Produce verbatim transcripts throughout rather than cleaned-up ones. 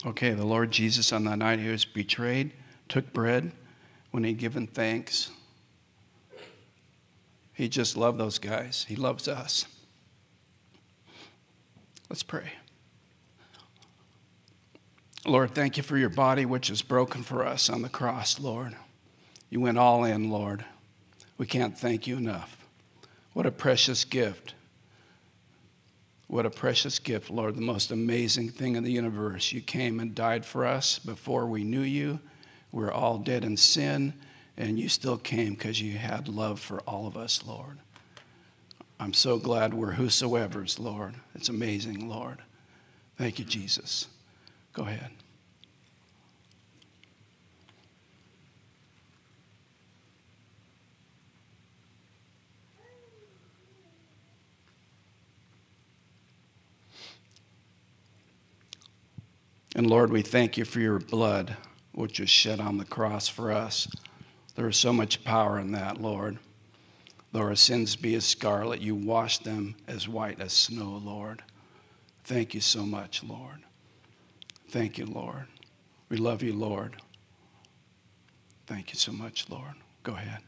Okay, the Lord Jesus on that night he was betrayed, took bread when he'd given thanks. He just loved those guys. He loves us. Let's pray. Lord, thank you for your body, which is broken for us on the cross, Lord. You went all in, Lord. We can't thank you enough. What a precious gift. What a precious gift, Lord, the most amazing thing in the universe. You came and died for us before we knew you. We were all dead in sin, and you still came because you had love for all of us, Lord. I'm so glad we're whosoever's, Lord. It's amazing, Lord. Thank you, Jesus. Go ahead. And Lord, we thank you for your blood, which was shed on the cross for us. There is so much power in that, Lord. Though our sins be as scarlet, you wash them as white as snow, Lord. Thank you so much, Lord. Thank you, Lord. We love you, Lord. Thank you so much, Lord. Go ahead.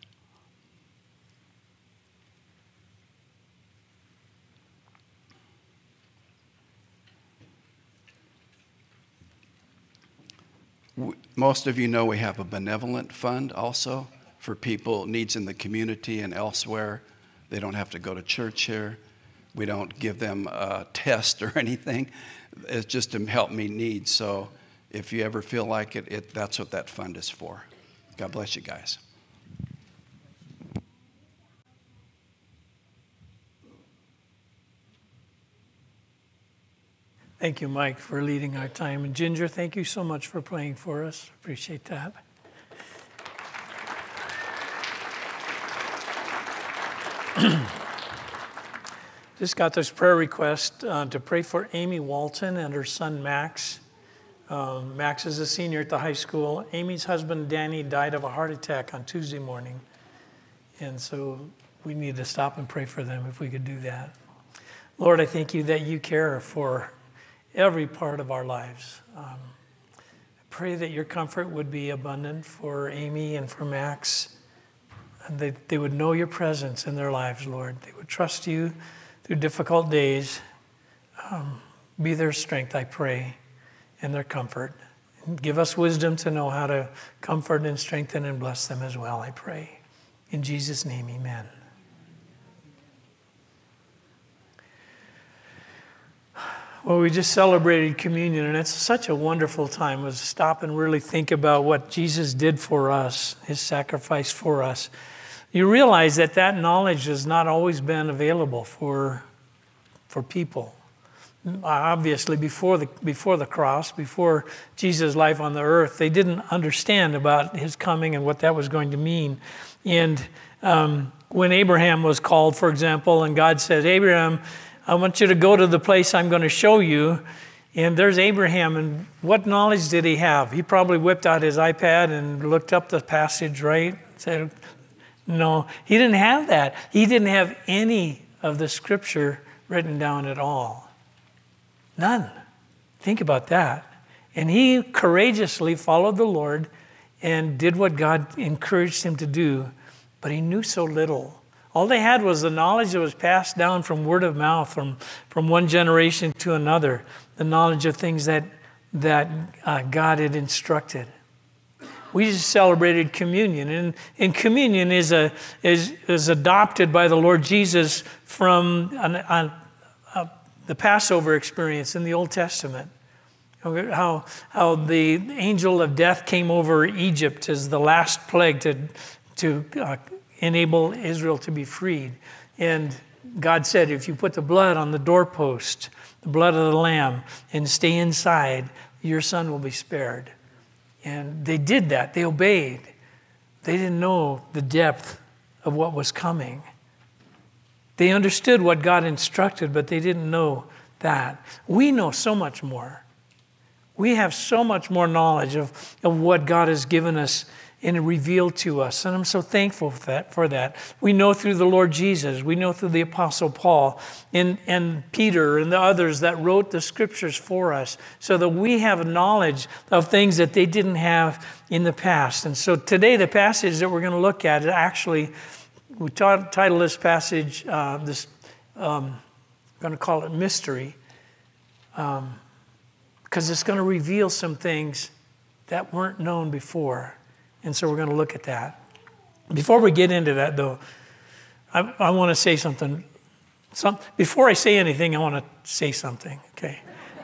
Most of you know we have a benevolent fund also for people, needs in the community and elsewhere. They don't have to go to church here. We don't give them a test or anything. It's just to help meet needs. So if you ever feel like it, it that's what that fund is for. God bless you guys. Thank you, Mike, for leading our time. And Ginger, thank you so much for playing for us. Appreciate that. Just got this prayer request uh, to pray for Amy Walton and her son, Max. Um, Max is a senior at the high school. Amy's husband, Danny, died of a heart attack on Tuesday morning. And so we need to stop and pray for them if we could do that. Lord, I thank you that you care for every part of our lives. Um, I pray that your comfort would be abundant for Amy and for Max, and that they would know your presence in their lives, Lord. They would trust you through difficult days. Um, be their strength, I pray, and their comfort. And give us wisdom to know how to comfort and strengthen and bless them as well, I pray. In Jesus' name, amen. Well, we just celebrated communion, and it's such a wonderful time to stop and really think about what Jesus did for us, his sacrifice for us. You realize that that knowledge has not always been available for, for people. Obviously, before the, before the cross, before Jesus' life on the earth, they didn't understand about his coming and what that was going to mean. And um, when Abraham was called, for example, and God said, Abraham, I want you to go to the place I'm going to show you. And there's Abraham, and what knowledge did he have? He probably whipped out his iPad and looked up the passage, right? Said, no, he didn't have that. He didn't have any of the scripture written down at all. None. Think about that. And he courageously followed the Lord and did what God encouraged him to do, but he knew so little. All they had was the knowledge that was passed down from word of mouth, from, from one generation to another, the knowledge of things that, that uh, God had instructed. We just celebrated communion, and, and communion is, a, is, is adopted by the Lord Jesus from an, an, uh, the Passover experience in the Old Testament. How, how the angel of death came over Egypt as the last plague to, to uh, enable Israel to be freed. And God said, if you put the blood on the doorpost, the blood of the lamb, and stay inside, your son will be spared. And they did that. They obeyed. They didn't know the depth of what was coming. They understood what God instructed, but they didn't know that. We know so much more. We have so much more knowledge of, of what God has given us and revealed to us. And I'm so thankful for that. For that. We know through the Lord Jesus, we know through the Apostle Paul and, and Peter and the others that wrote the scriptures for us so that we have knowledge of things that they didn't have in the past. And so today the passage that we're going to look at, actually, we t- title this passage, uh, this, um, I'm going to call it mystery, um, because it's going to reveal some things that weren't known before. And so we're going to look at that. Before we get into that, though, I, I want to say something. Some, before I say anything, I want to say something, okay?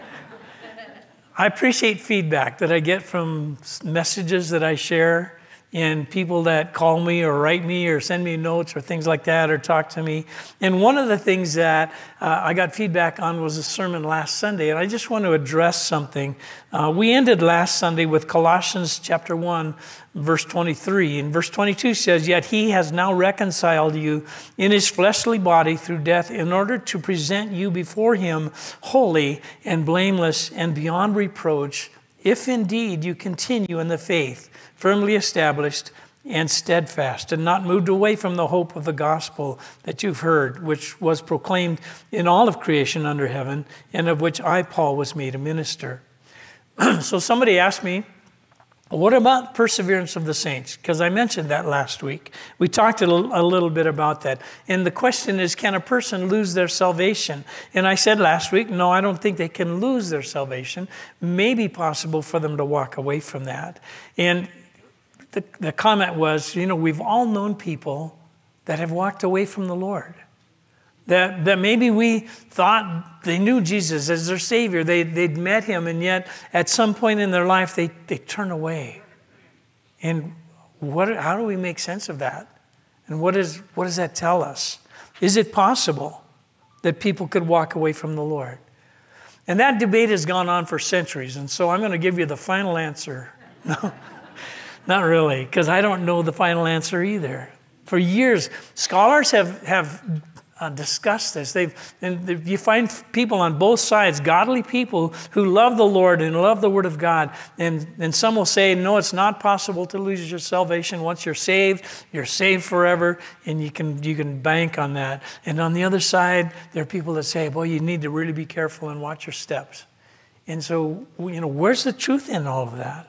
I appreciate feedback that I get from messages that I share and people that call me or write me or send me notes or things like that or talk to me. And one of the things that uh, I got feedback on was a sermon last Sunday, and I just want to address something. Uh, we ended last Sunday with Colossians chapter one, verse twenty-three. And verse twenty-two says, "Yet he has now reconciled you in his fleshly body through death in order to present you before him holy and blameless and beyond reproach, if indeed you continue in the faith, firmly established and steadfast, and not moved away from the hope of the gospel that you've heard, which was proclaimed in all of creation under heaven, and of which I, Paul, was made a minister." So somebody asked me, what about perseverance of the saints? Because I mentioned that last week. We talked a little, a little bit about that. And the question is, can a person lose their salvation? And I said last week, no, I don't think they can lose their salvation. Maybe possible for them to walk away from that. And the, the comment was, you know, we've all known people that have walked away from the Lord. That, that maybe we thought they knew Jesus as their Savior. They, they'd met him, and yet at some point in their life, they, they turn away. And what, how do we make sense of that? And what, is, what does that tell us? Is it possible that people could walk away from the Lord? And that debate has gone on for centuries. And so I'm going to give you the final answer. No, not really, because I don't know the final answer either. For years, scholars have, have Uh, discuss this. They've, and you find people on both sides, godly people who love the Lord and love the Word of God. And, and some will say, no, it's not possible to lose your salvation. Once you're saved, you're saved forever, and you can, you can bank on that. And on the other side, there are people that say, well, you need to really be careful and watch your steps. And so, you know, where's the truth in all of that?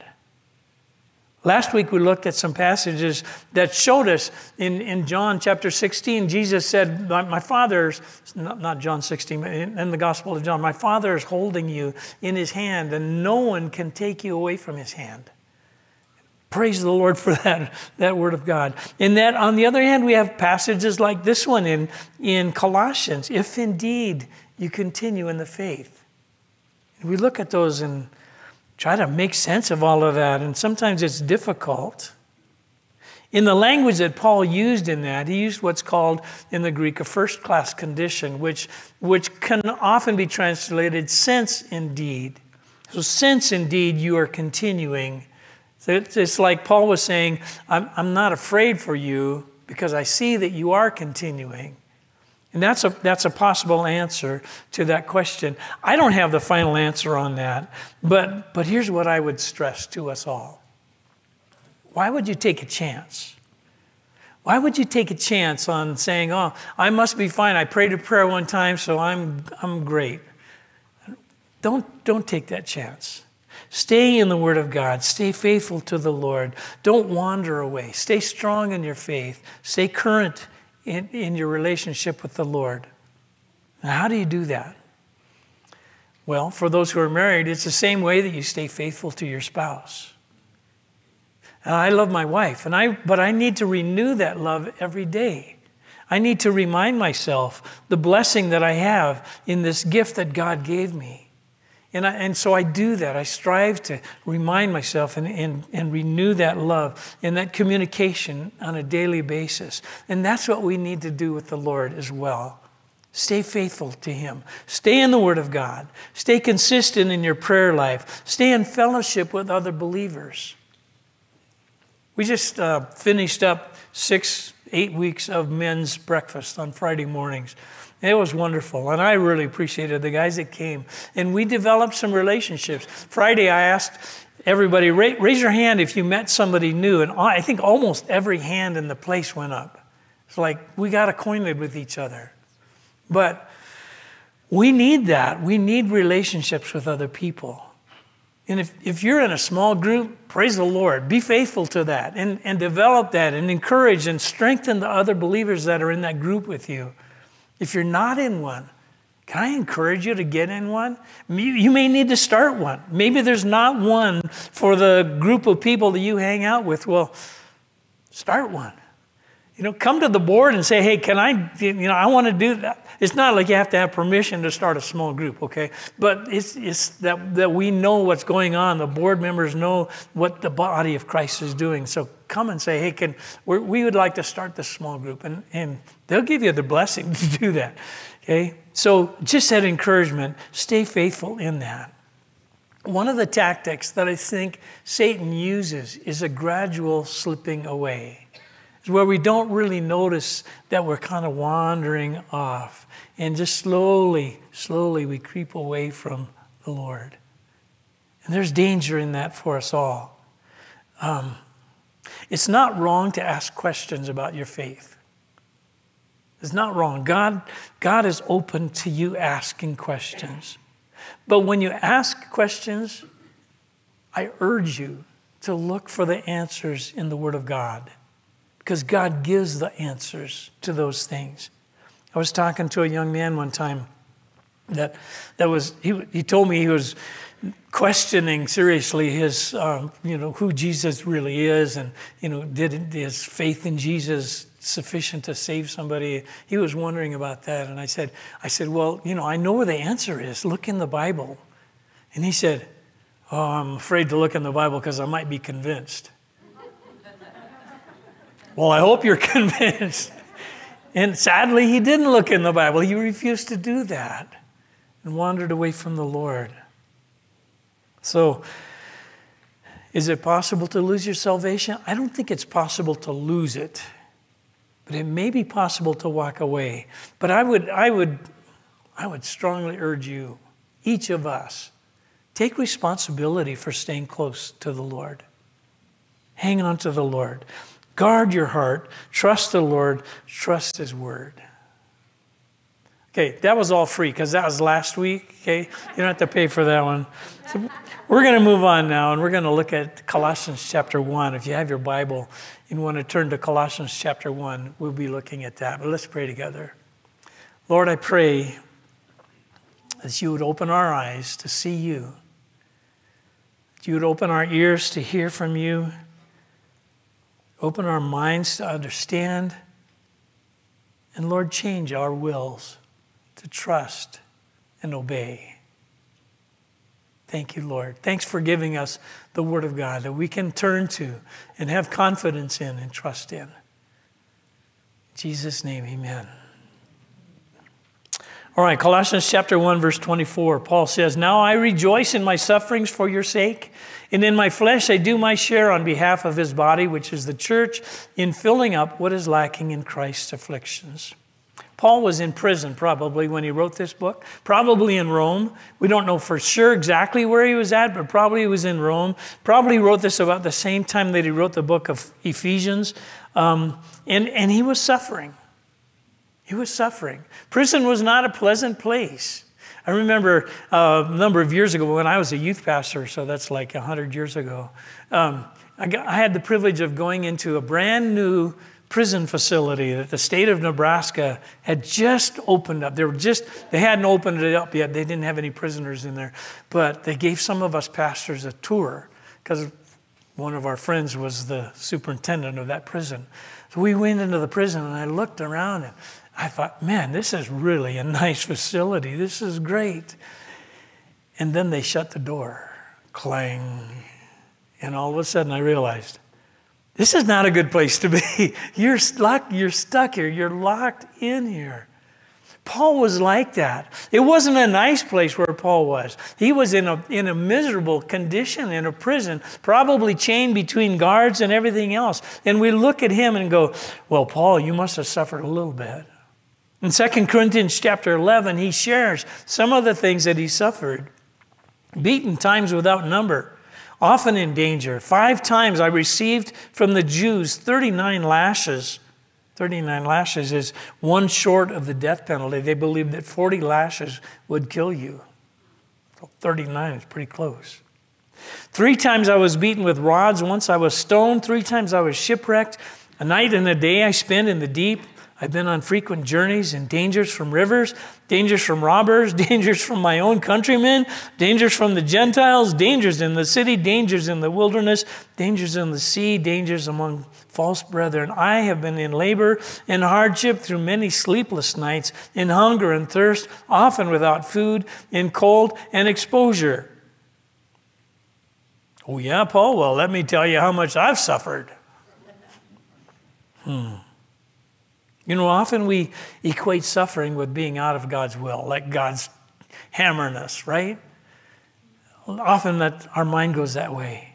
Last week we looked at some passages that showed us in, in John chapter sixteen, Jesus said, my Father's, not, not John sixteen, in, in the Gospel of John, my Father is holding you in his hand and no one can take you away from his hand. Praise the Lord for that, that word of God. And that on the other hand, we have passages like this one in, in Colossians, if indeed you continue in the faith. And we look at those and try to make sense of all of that, and sometimes it's difficult. In the language that Paul used in that, he used what's called in the Greek a first-class condition, which, which can often be translated since indeed. So since indeed you are continuing. So it's like Paul was saying, I'm, I'm not afraid for you because I see that you are continuing. And that's a, that's a possible answer to that question. I don't have the final answer on that, but, but here's what I would stress to us all. Why would you take a chance? Why would you take a chance on saying, oh, I must be fine. I prayed a prayer one time, so I'm, I'm great. Don't, don't take that chance. Stay in the Word of God. Stay faithful to the Lord. Don't wander away. Stay strong in your faith. Stay current In, in your relationship with the Lord. Now, how do you do that? Well, for those who are married, it's the same way that you stay faithful to your spouse. And I love my wife, and I, but I need to renew that love every day. I need to remind myself the blessing that I have in this gift that God gave me. And, I, and so I do that. I strive to remind myself and, and, and renew that love and that communication on a daily basis. And that's what we need to do with the Lord as well. Stay faithful to him. Stay in the Word of God. Stay consistent in your prayer life. Stay in fellowship with other believers. We just uh, finished up six, eight weeks of men's breakfast on Friday mornings. It was wonderful, and I really appreciated the guys that came. And we developed some relationships. Friday, I asked everybody, raise your hand if you met somebody new, and I think almost every hand in the place went up. It's like we got acquainted with each other. But we need that. We need relationships with other people. And if, if you're in a small group, praise the Lord. Be faithful to that and, and develop that and encourage and strengthen the other believers that are in that group with you. If you're not in one, can I encourage you to get in one? You may need to start one. Maybe there's not one for the group of people that you hang out with. Well, start one. You know, come to the board and say, hey, can I, you know, I want to do that. It's not like you have to have permission to start a small group, okay? But it's, it's that, that we know what's going on. The board members know what the body of Christ is doing. So come and say, hey, can we're, we would like to start this small group. And, and they'll give you the blessing to do that, okay? So just that encouragement, stay faithful in that. One of the tactics that I think Satan uses is a gradual slipping away, where we don't really notice that we're kind of wandering off. And just slowly, slowly we creep away from the Lord. And there's danger in that for us all. Um, it's not wrong to ask questions about your faith. It's not wrong. God, God is open to you asking questions. But when you ask questions, I urge you to look for the answers in the Word of God. Because God gives the answers to those things. I was talking to a young man one time that that was he he told me he was questioning seriously his um, you know who Jesus really is, and you know did is faith in Jesus sufficient to save somebody? He was wondering about that, and I said I said well you know I know where the answer is. Look in the Bible. And he said, oh, I'm afraid to look in the Bible because I might be convinced. Well, I hope you're convinced. And sadly, he didn't look in the Bible. He refused to do that and wandered away from the Lord. So, is it possible to lose your salvation? I don't think it's possible to lose it, but it may be possible to walk away. But I would, I would, I would strongly urge you, each of us, take responsibility for staying close to the Lord. Hang on to the Lord. Guard your heart. Trust the Lord. Trust His Word. Okay, that was all free because that was last week. Okay, you don't have to pay for that one. So we're going to move on now, and we're going to look at Colossians chapter one. If you have your Bible and want to turn to Colossians chapter one, we'll be looking at that. But let's pray together. Lord, I pray that you would open our eyes to see you. That you would open our ears to hear from you. Open our minds to understand. And Lord, change our wills to trust and obey. Thank you, Lord. Thanks for giving us the Word of God that we can turn to and have confidence in and trust in. In Jesus' name, amen. All right, Colossians chapter one, verse twenty-four, Paul says, now I rejoice in my sufferings for your sake, and in my flesh I do my share on behalf of his body, which is the church, in filling up what is lacking in Christ's afflictions. Paul was in prison probably when he wrote this book, probably in Rome. We don't know for sure exactly where he was at, but probably he was in Rome. Probably wrote this about the same time that he wrote the book of Ephesians, um, and, and he was suffering. He was suffering. Prison was not a pleasant place. I remember uh, a number of years ago when I was a youth pastor, so that's like one hundred years ago, um, I, got, I had the privilege of going into a brand new prison facility that the state of Nebraska had just opened up. They were just, they hadn't opened it up yet. They didn't have any prisoners in there. But they gave some of us pastors a tour because one of our friends was the superintendent of that prison. So we went into the prison and I looked around and I thought, man, this is really a nice facility. This is great. And then they shut the door. Clang. And all of a sudden I realized, this is not a good place to be. You're stuck, you're stuck here. You're locked in here. Paul was like that. It wasn't a nice place where Paul was. He was in a, in a miserable condition in a prison, probably chained between guards and everything else. And we look at him and go, well, Paul, you must have suffered a little bit. In Second Corinthians chapter eleven, he shares some of the things that he suffered. Beaten times without number, often in danger. Five times I received from the Jews thirty-nine lashes. thirty-nine lashes is one short of the death penalty. They believed that forty lashes would kill you. So thirty-nine is pretty close. Three times I was beaten with rods. Once I was stoned. Three times I was shipwrecked. A night and a day I spent in the deep. I've been on frequent journeys and dangers from rivers, dangers from robbers, dangers from my own countrymen, dangers from the Gentiles, dangers in the city, dangers in the wilderness, dangers in the sea, dangers among false brethren. I have been in labor and hardship through many sleepless nights, in hunger and thirst, often without food, in cold and exposure. Oh yeah, Paul? Well, let me tell you how much I've suffered. Hmm. You know, often we equate suffering with being out of God's will, like God's hammering us, right? Often that our mind goes that way.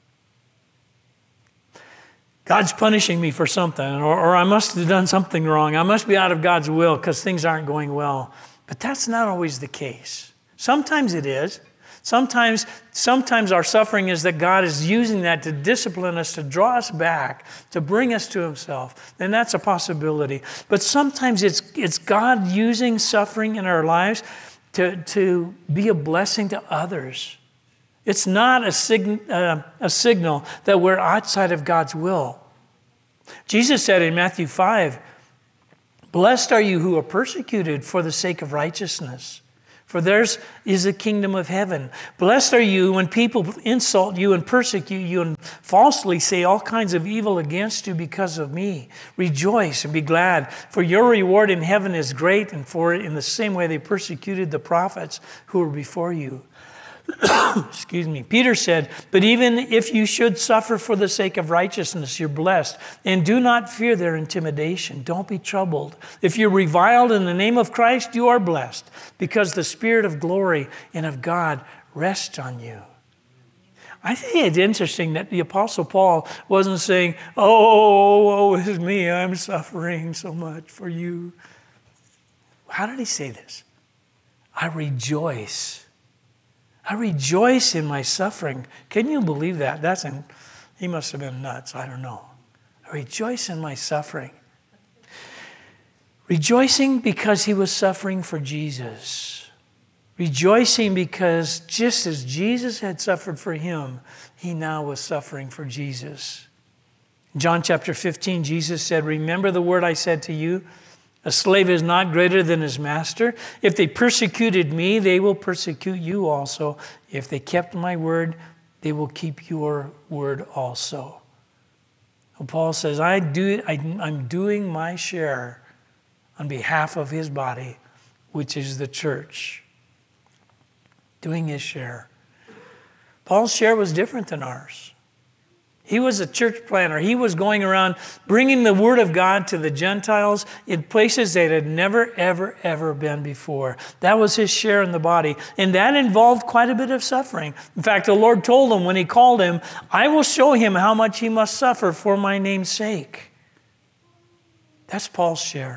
God's punishing me for something, or, or I must have done something wrong. I must be out of God's will because things aren't going well. But that's not always the case. Sometimes it is. Sometimes, sometimes our suffering is that God is using that to discipline us, to draw us back, to bring us to himself. And that's a possibility. But sometimes it's, it's God using suffering in our lives to, to be a blessing to others. It's not a, sig- uh, a signal that we're outside of God's will. Jesus said in Matthew five, "Blessed are you who are persecuted for the sake of righteousness, for theirs is the kingdom of heaven. Blessed are you when people insult you and persecute you and falsely say all kinds of evil against you because of me. Rejoice and be glad, for your reward in heaven is great, and for in the same way they persecuted the prophets who were before you." Excuse me. Peter said, "But even if you should suffer for the sake of righteousness, you're blessed. And do not fear their intimidation. Don't be troubled. If you're reviled in the name of Christ, you are blessed, because the Spirit of glory and of God rests on you." I think it's interesting that the Apostle Paul wasn't saying, "Oh, woe is me, I'm suffering so much for you." How did he say this? I rejoice. I rejoice in my suffering. Can you believe that? That's an, he must have been nuts. I don't know. I rejoice in my suffering. Rejoicing because he was suffering for Jesus. Rejoicing because just as Jesus had suffered for him, he now was suffering for Jesus. In John chapter fifteen, Jesus said, "Remember the word I said to you, a slave is not greater than his master. If they persecuted me, they will persecute you also. If they kept my word, they will keep your word also." And Paul says, I do, I, I'm doing my share on behalf of his body, which is the church. Doing his share. Paul's share was different than ours. He was a church planner. He was going around bringing the word of God to the Gentiles in places that had never, ever, ever been before. That was his share in the body. And that involved quite a bit of suffering. In fact, the Lord told him when he called him, "I will show him how much he must suffer for my name's sake." That's Paul's share.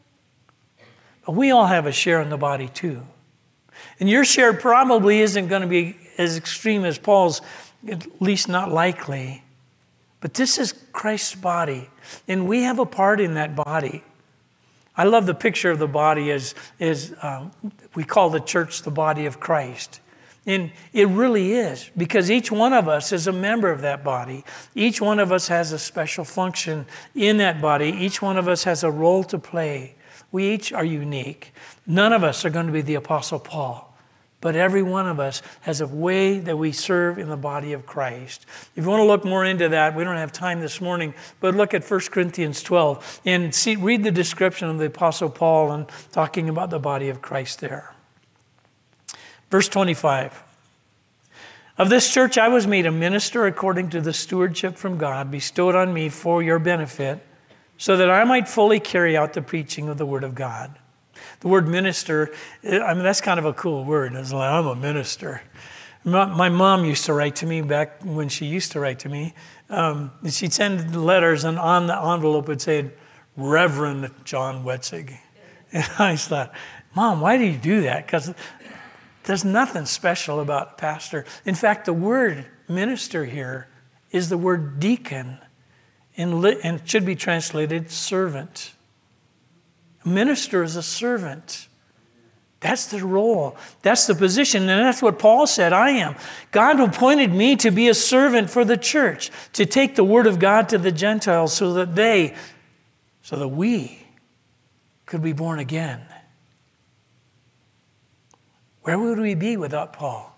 But we all have a share in the body too. And your share probably isn't going to be as extreme as Paul's, at least not likely. But this is Christ's body, and we have a part in that body. I love the picture of the body as, as um, we call the church the body of Christ. And it really is, because each one of us is a member of that body. Each one of us has a special function in that body. Each one of us has a role to play. We each are unique. None of us are going to be the Apostle Paul. But every one of us has a way that we serve in the body of Christ. If you want to look more into that, we don't have time this morning, but look at First Corinthians twelve and see, read the description of the Apostle Paul and talking about the body of Christ there. Verse twenty-five. "Of this church I was made a minister according to the stewardship from God bestowed on me for your benefit, so that I might fully carry out the preaching of the word of God. The word minister, I mean, that's kind of a cool word. It's like, I'm a minister. My mom used to write to me back when she used to write to me. Um, she'd send letters, and on the envelope it said, Reverend John Wetzig. And I thought, Mom, why do you do that? Because there's nothing special about a pastor. In fact, the word minister here is the word deacon, and and should be translated servant. A minister is a servant. That's the role. That's the position. And that's what Paul said, I am. God appointed me to be a servant for the church, to take the word of God to the Gentiles so that they, so that we could be born again. Where would we be without Paul?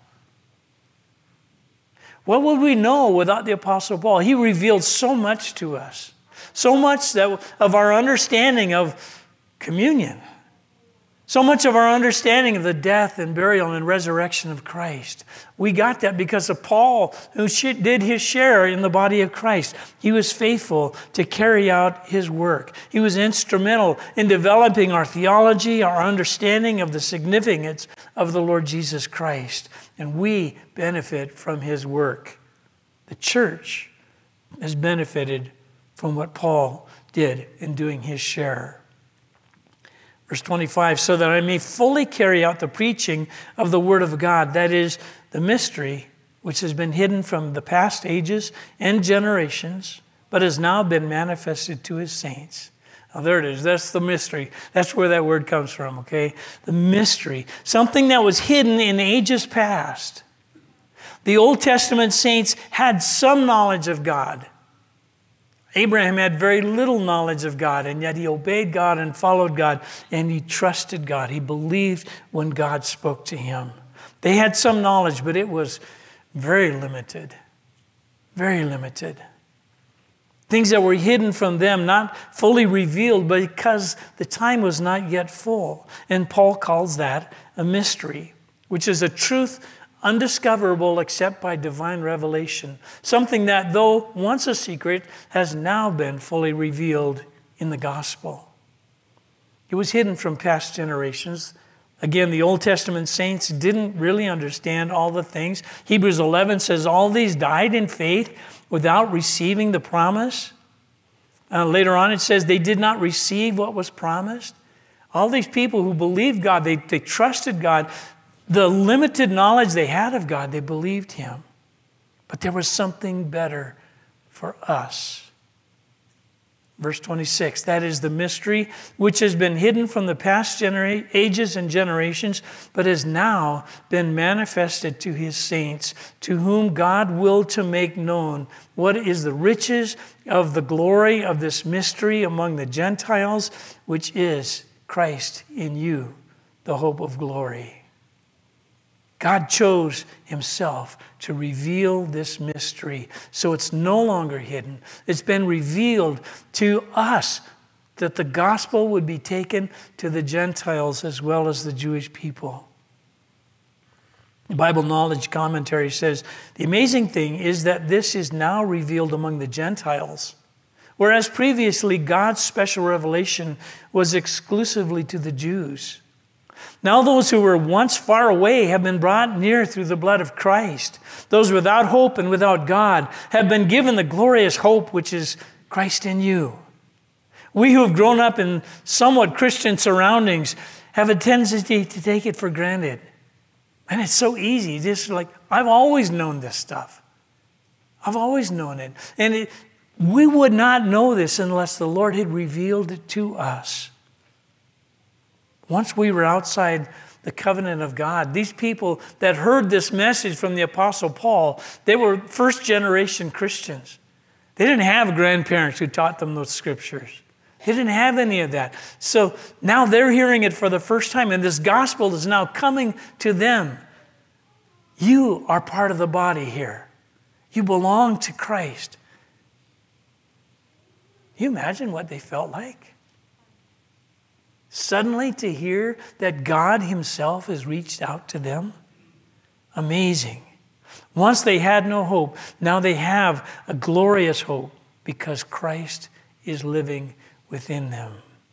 What would we know without the Apostle Paul? He revealed so much to us. So much that of our understanding of communion. So much of our understanding of the death and burial and resurrection of Christ. We got that because of Paul, who did his share in the body of Christ. He was faithful to carry out his work. He was instrumental in developing our theology, our understanding of the significance of the Lord Jesus Christ. And we benefit from his work. The church has benefited from what Paul did in doing his share. Verse twenty-five, so that I may fully carry out the preaching of the word of God, that is, the mystery which has been hidden from the past ages and generations, but has now been manifested to his saints. Now there it is. That's the mystery. That's where that word comes from, okay? The mystery. Something that was hidden in ages past. The Old Testament saints had some knowledge of God. Abraham had very little knowledge of God, and yet he obeyed God and followed God, and he trusted God. He believed when God spoke to him. They had some knowledge, but it was very limited. Very limited. Things that were hidden from them, not fully revealed, because the time was not yet full. And Paul calls that a mystery, which is a truth undiscoverable except by divine revelation. Something that, though once a secret, has now been fully revealed in the gospel. It was hidden from past generations. Again, the Old Testament saints didn't really understand all the things. Hebrews eleven says all these died in faith without receiving the promise. Uh, later on it says they did not receive what was promised. All these people who believed God, they, they trusted God. The limited knowledge they had of God, they believed him. But there was something better for us. Verse twenty-six, that is the mystery which has been hidden from the past genera- ages and generations, but has now been manifested to his saints, to whom God willed to make known what is the riches of the glory of this mystery among the Gentiles, which is Christ in you, the hope of glory. God chose himself to reveal this mystery, so it's no longer hidden. It's been revealed to us that the gospel would be taken to the Gentiles as well as the Jewish people. The Bible Knowledge Commentary says, the amazing thing is that this is now revealed among the Gentiles, whereas previously God's special revelation was exclusively to the Jews. Now those who were once far away have been brought near through the blood of Christ. Those without hope and without God have been given the glorious hope which is Christ in you. We who have grown up in somewhat Christian surroundings have a tendency to take it for granted. And it's so easy, just like, I've always known this stuff. I've always known it. And it, we would not know this unless the Lord had revealed it to us. Once we were outside the covenant of God, these people that heard this message from the Apostle Paul, they were first generation Christians. They didn't have grandparents who taught them those scriptures. They didn't have any of that. So now they're hearing it for the first time, and this gospel is now coming to them. You are part of the body here. You belong to Christ. Can you imagine what they felt like? Suddenly to hear that God himself has reached out to them? Amazing. Once they had no hope, now they have a glorious hope because Christ is living within them.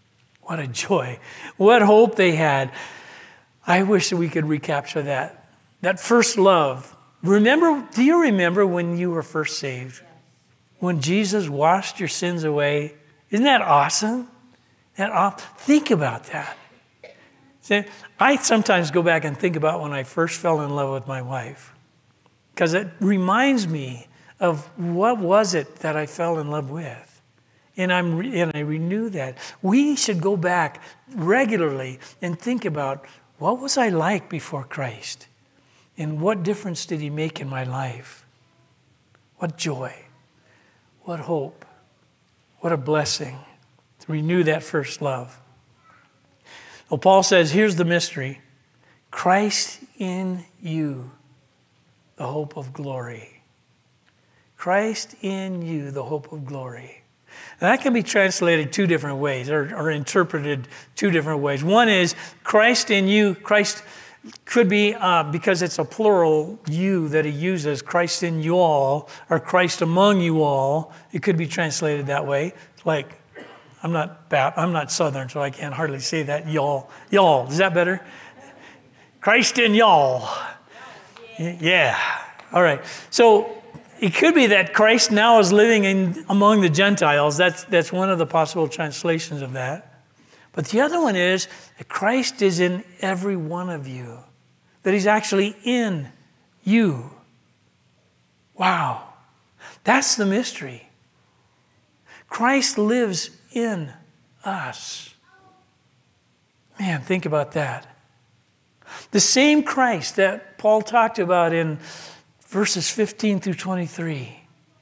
What a joy. What hope they had. I wish that we could recapture that. That first love. Remember, do you remember when you were first saved? When Jesus washed your sins away? Isn't that awesome? That aw- Think about that. See, I sometimes go back and think about when I first fell in love with my wife, because it reminds me of what was it that I fell in love with. And, I'm re- and I renew that. We should go back regularly and think about, what was I like before Christ? And what difference did he make in my life? What joy. What hope. What a blessing to renew that first love. Well, Paul says, here's the mystery. Christ in you, the hope of glory. Christ in you, the hope of glory. And that can be translated two different ways, or, or interpreted two different ways. One is Christ in you. Christ could be, uh, because it's a plural you that he uses, Christ in you all, or Christ among you all. It could be translated that way. Like, I'm not I'm not Southern, so I can't hardly say that. Y'all, y'all. Is that better? Christ in y'all. Yeah. All right. So it could be that Christ now is living in among the Gentiles. That's that's one of the possible translations of that. But the other one is that Christ is in every one of you. That he's actually in you. Wow. That's the mystery. Christ lives in us. Man, think about that. The same Christ that Paul talked about in verses fifteen through twenty-three.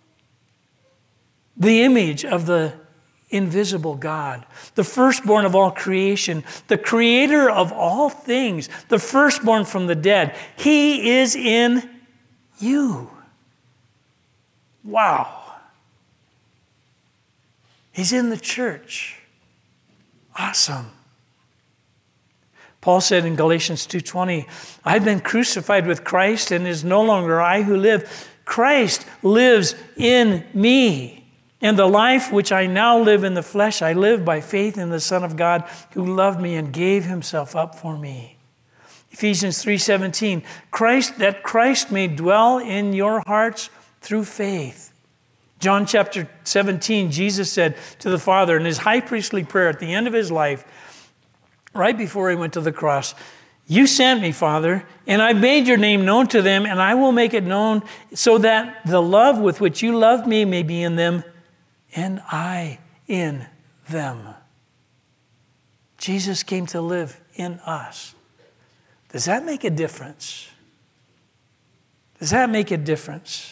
The image of the invisible God, the firstborn of all creation, the creator of all things, the firstborn from the dead. He is in you. Wow. He's in the church. Awesome. Paul said in Galatians two twenty, I've been crucified with Christ, and it is no longer I who live. Christ lives in me. And the life which I now live in the flesh, I live by faith in the Son of God who loved me and gave himself up for me. Ephesians three seventeen, Christ, that Christ may dwell in your hearts through faith. John chapter seventeen, Jesus said to the Father in his high priestly prayer at the end of his life, right before he went to the cross, you sent me, Father, and I made your name known to them, and I will make it known so that the love with which you loved me may be in them, and I in them. Jesus came to live in us. Does that make a difference? Does that make a difference?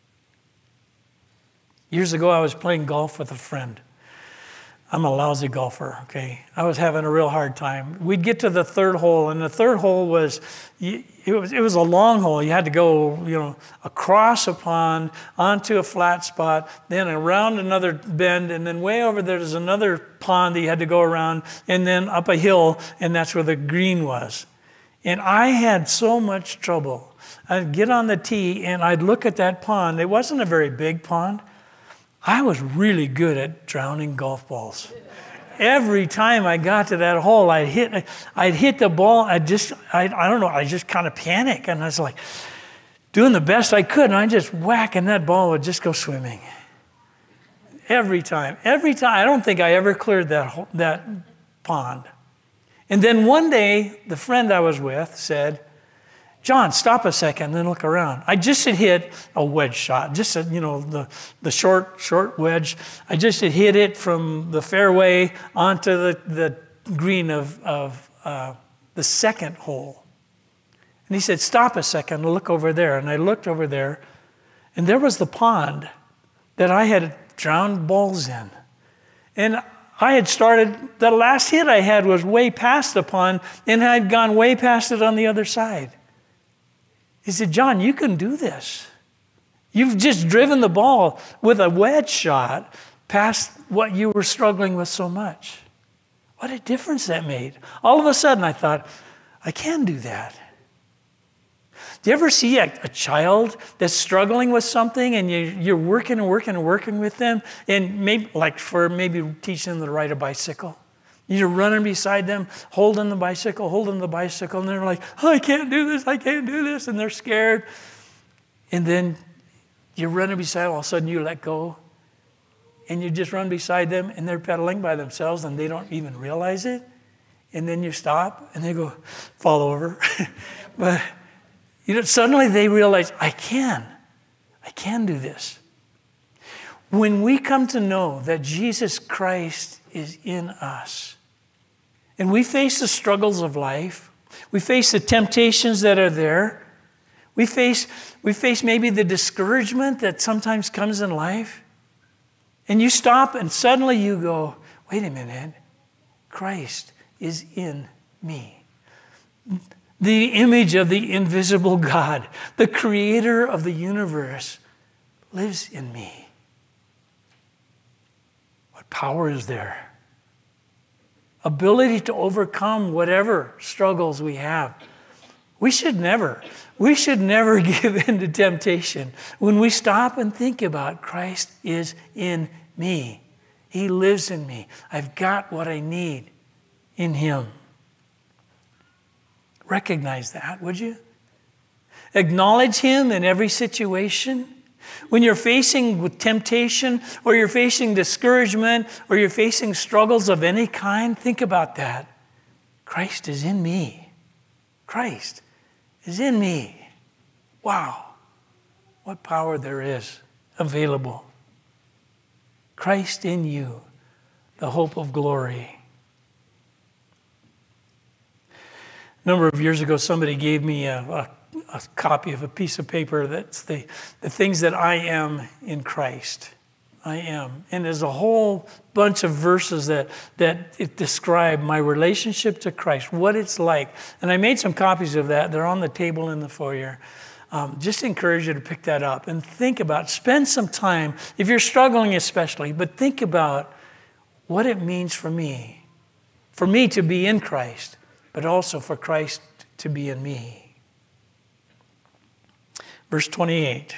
Years ago, I was playing golf with a friend. I'm a lousy golfer, okay? I was having a real hard time. We'd get to the third hole, and the third hole was, it was, it was a long hole. You had to go, you know, across a pond, onto a flat spot, then around another bend, and then way over there, there's another pond that you had to go around, and then up a hill, and that's where the green was. And I had so much trouble. I'd get on the tee, and I'd look at that pond. It wasn't a very big pond. I was really good at drowning golf balls. Every time I got to that hole, I'd hit, I'd hit the ball. I just, I, I don't know, I just kind of panic. And I was like doing the best I could. And I just whack, and that ball would just go swimming. Every time, every time. I don't think I ever cleared that, that pond. And then one day, the friend I was with said, John, stop a second and then look around. I just had hit a wedge shot, just, a, you know, the, the short, short wedge. I just had hit it from the fairway onto the, the green of, of uh, the second hole. And he said, stop a second and look over there. And I looked over there, and there was the pond that I had drowned balls in. And I had started, the last hit I had was way past the pond, and I'd gone way past it on the other side. He said, John, you can do this. You've just driven the ball with a wedge shot past what you were struggling with so much. What a difference that made. All of a sudden, I thought, I can do that. Do you ever see a, a child that's struggling with something, and you, you're working and working and working with them, and maybe, like for maybe teaching them to ride a bicycle? You're running beside them, holding the bicycle, holding the bicycle, and they're like, oh, I can't do this, I can't do this, and they're scared. And then you're running beside them, all of a sudden you let go, and you just run beside them, and they're pedaling by themselves, and they don't even realize it. And then you stop, and they go, fall over. But you know, suddenly they realize, I can. I can do this. When we come to know that Jesus Christ is in us, and we face the struggles of life, we face the temptations that are there, we face, we face maybe the discouragement that sometimes comes in life, and you stop and suddenly you go, wait a minute, Christ is in me. The image of the invisible God, the creator of the universe, lives in me. What power is there? Ability to overcome whatever struggles we have. We should never, we should never give in to temptation when we stop and think about Christ is in me. He lives in me. I've got what I need in him. Recognize that, would you? Acknowledge him in every situation. When you're facing with temptation, or you're facing discouragement, or you're facing struggles of any kind, think about that. Christ is in me. Christ is in me. Wow. What power there is available. Christ in you, the hope of glory. A number of years ago, somebody gave me a, a, a copy of a piece of paper that's the, the things that I am in Christ. I am. And there's a whole bunch of verses that, that it describe my relationship to Christ, what it's like. And I made some copies of that. They're on the table in the foyer. Um, just encourage you to pick that up and think about, spend some time, if you're struggling especially, but think about what it means for me, for me to be in Christ, but also for Christ to be in me. Verse twenty-eight,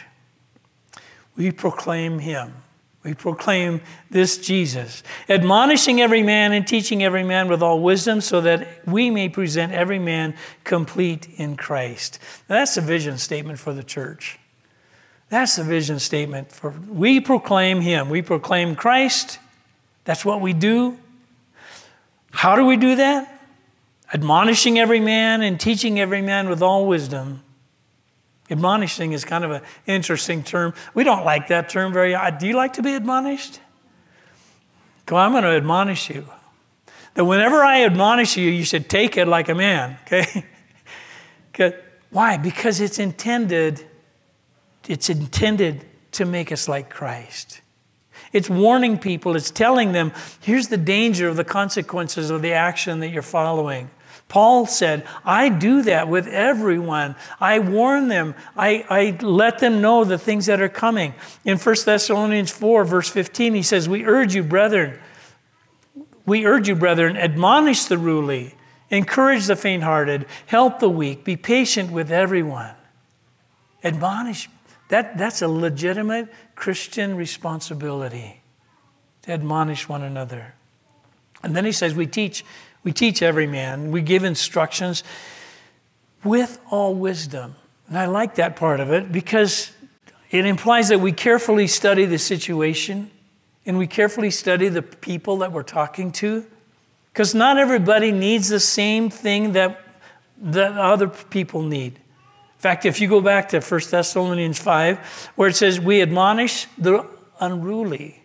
we proclaim him. We proclaim this Jesus, admonishing every man and teaching every man with all wisdom, so that we may present every man complete in Christ. Now, that's the vision statement for the church. That's the vision statement for, we proclaim him. We proclaim Christ. That's what we do. How do we do that? Admonishing every man and teaching every man with all wisdom. Admonishing is kind of an interesting term. We don't like that term very much. Do you like to be admonished? Come on, I'm going to admonish you. That whenever I admonish you, you should take it like a man, okay? Why? Because it's intended, it's intended to make us like Christ. It's warning people. It's telling them, here's the danger of the consequences of the action that you're following. Paul said, I do that with everyone. I warn them. I, I let them know the things that are coming. In First Thessalonians four, verse fifteen, he says, we urge you, brethren, we urge you, brethren, admonish the unruly, encourage the faint-hearted, help the weak, be patient with everyone. Admonish. That, that's a legitimate Christian responsibility, to admonish one another. And then he says, we teach We teach every man. We give instructions with all wisdom. And I like that part of it because it implies that we carefully study the situation and we carefully study the people that we're talking to. Because not everybody needs the same thing that, that other people need. In fact, if you go back to First Thessalonians five, where it says, we admonish the unruly.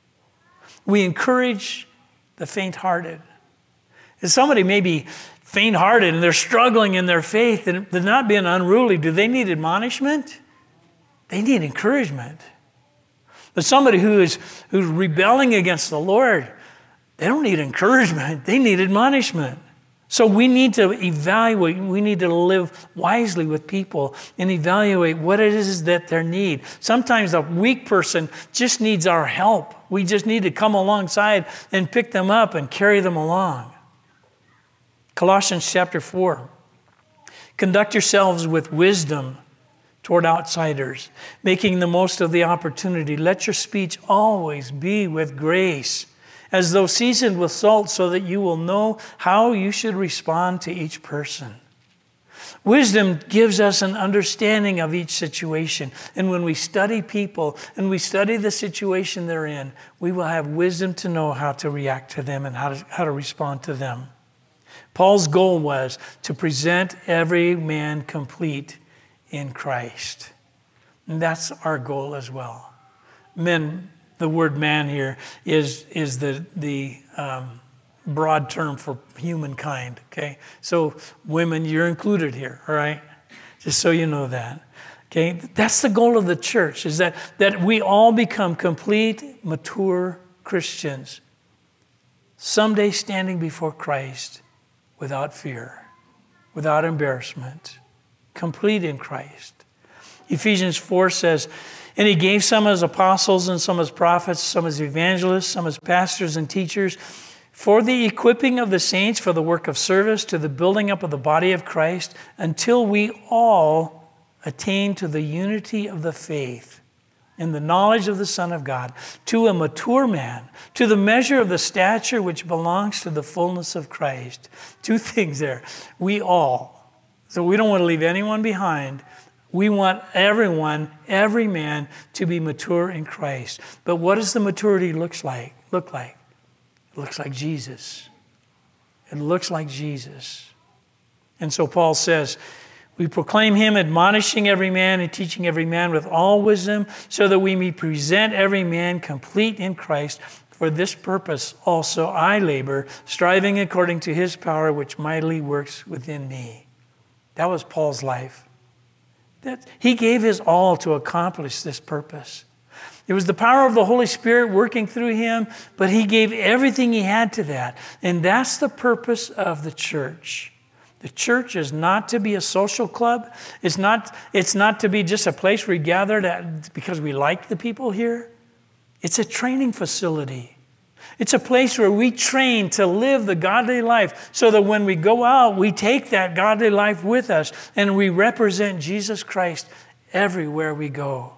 We encourage the faint-hearted. If somebody may be faint-hearted and they're struggling in their faith and they're not being unruly, do they need admonishment? They need encouragement. But somebody who is who's rebelling against the Lord, they don't need encouragement. They need admonishment. So we need to evaluate, we need to live wisely with people and evaluate what it is that they need. Sometimes a weak person just needs our help. We just need to come alongside and pick them up and carry them along. Colossians chapter four, conduct yourselves with wisdom toward outsiders, making the most of the opportunity. Let your speech always be with grace, as though seasoned with salt, so that you will know how you should respond to each person. Wisdom gives us an understanding of each situation. And when we study people and we study the situation they're in, we will have wisdom to know how to react to them and how to, how to respond to them. Paul's goal was to present every man complete in Christ. And that's our goal as well. Men, the word man here is, is the, the um, broad term for humankind, okay? So women, you're included here, all right? Just so you know that, okay? That's the goal of the church, is that, that we all become complete, mature Christians, someday standing before Christ without fear, without embarrassment, complete in Christ. Ephesians four says, and he gave some as apostles and some as prophets, some as evangelists, some as pastors and teachers, for the equipping of the saints, for the work of service, to the building up of the body of Christ, until we all attain to the unity of the faith in the knowledge of the Son of God, to a mature man, to the measure of the stature which belongs to the fullness of Christ. Two things there. We all. So we don't want to leave anyone behind. We want everyone, every man, to be mature in Christ. But what does the maturity looks like? Look like? It looks like Jesus. It looks like Jesus. And so Paul says, we proclaim him, admonishing every man and teaching every man with all wisdom, so that we may present every man complete in Christ. For this purpose also I labor, striving according to his power, which mightily works within me. That was Paul's life. That he gave his all to accomplish this purpose. It was the power of the Holy Spirit working through him, but he gave everything he had to that. And that's the purpose of the church. The church is not to be a social club. It's not, it's not to be just a place we gather at because we like the people here. It's a training facility. It's a place where we train to live the godly life so that when we go out, we take that godly life with us and we represent Jesus Christ everywhere we go.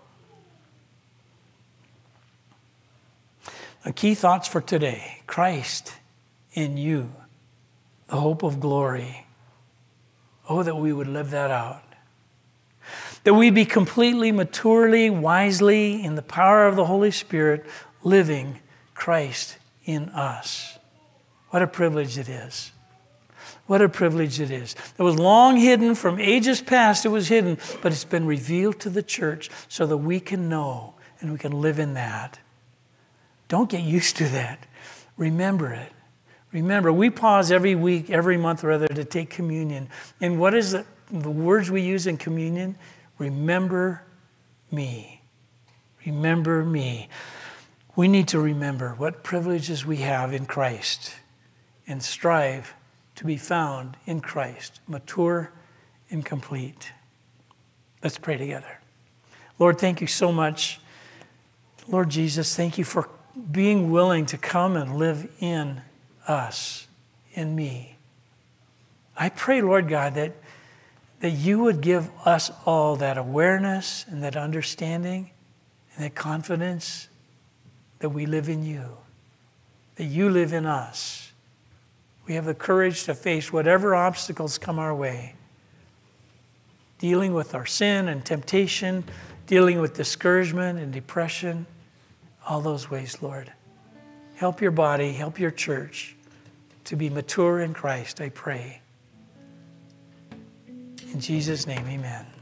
The key thoughts for today: Christ in you, the hope of glory. Oh, that we would live that out. That we be completely, maturely, wisely, in the power of the Holy Spirit, living Christ in us. What a privilege it is. What a privilege it is. It was long hidden from ages past. It was hidden, but it's been revealed to the church so that we can know and we can live in that. Don't get used to that. Remember it. Remember, we pause every week, every month rather, to take communion. And what is the, the words we use in communion? Remember me. Remember me. We need to remember what privileges we have in Christ and strive to be found in Christ, mature and complete. Let's pray together. Lord, thank you so much. Lord Jesus, thank you for being willing to come and live in us, in me. I pray, Lord God, that, that you would give us all that awareness and that understanding and that confidence that we live in you, that you live in us. We have the courage to face whatever obstacles come our way, dealing with our sin and temptation, dealing with discouragement and depression, all those ways, Lord. Help your body, help your church to be mature in Christ, I pray. In Jesus' name, amen.